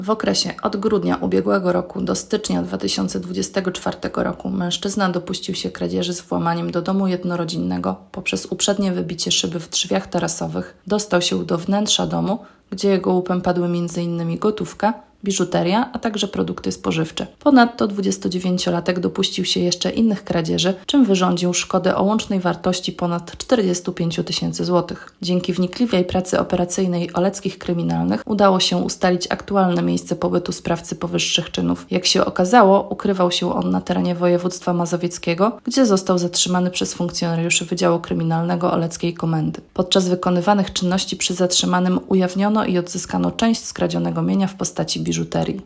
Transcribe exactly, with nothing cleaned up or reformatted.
W okresie od grudnia ubiegłego roku do stycznia dwa tysiące dwudziestego czwartego roku mężczyzna dopuścił się kradzieży z włamaniem do domu jednorodzinnego. Poprzez uprzednie wybicie szyby w drzwiach tarasowych dostał się do wnętrza domu, gdzie jego łupem padły między innymi gotówka, biżuteria, a także produkty spożywcze. Ponadto dwudziestodziewięciolatek dopuścił się jeszcze innych kradzieży, czym wyrządził szkodę o łącznej wartości ponad czterdzieści pięć tysięcy złotych. Dzięki wnikliwej pracy operacyjnej Oleckich Kryminalnych udało się ustalić aktualne miejsce pobytu sprawcy powyższych czynów. Jak się okazało, ukrywał się on na terenie województwa mazowieckiego, gdzie został zatrzymany przez funkcjonariuszy Wydziału Kryminalnego Oleckiej Komendy. Podczas wykonywanych czynności przy zatrzymanym ujawniono i odzyskano część skradzionego mienia w postaci biżuterii.